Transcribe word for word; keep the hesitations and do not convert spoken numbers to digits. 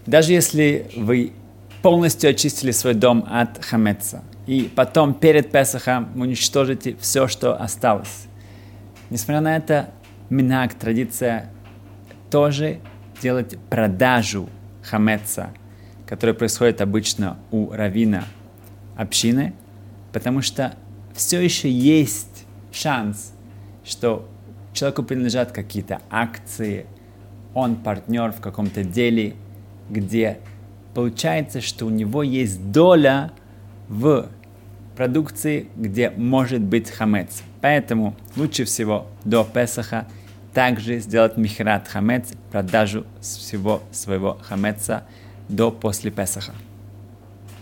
Даже если вы полностью очистили свой дом от хамеца, и потом перед Песахом уничтожите все, что осталось. Несмотря на это, минаг, традиция, тоже делать продажу хамеца, которая происходит обычно у раввина общины, потому что все еще есть шанс, что человеку принадлежат какие-то акции, он партнер в каком-то деле, где получается, что у него есть доля в продукции, где может быть хамец. Поэтому лучше всего до Песаха также сделать михрат хамец, продажу всего своего хамеца до после Песаха.